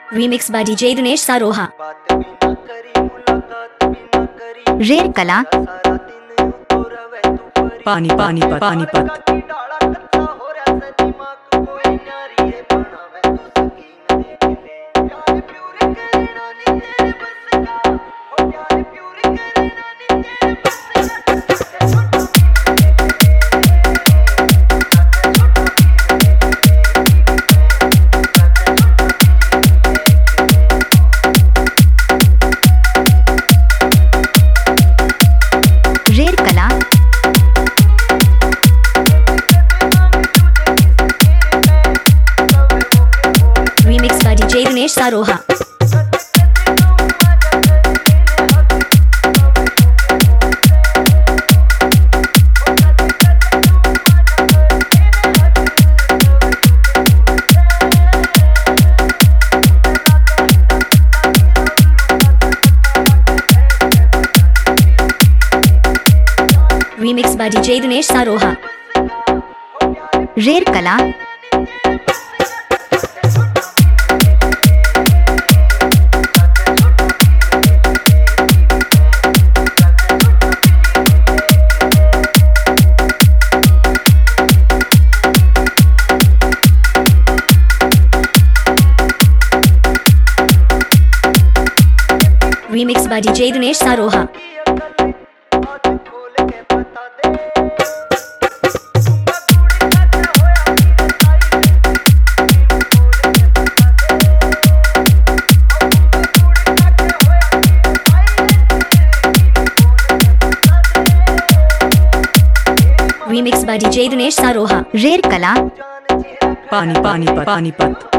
Remix by DJ Dinesh Saroha. रेर कला पानीपत रेर कला Remix by DJ Dinesh Saroha. Remix by DJ Dinesh Saroha. रेर कला Remix by DJ Dinesh Saroha. Remix by DJ Dinesh Saroha. रेर कला पानीपत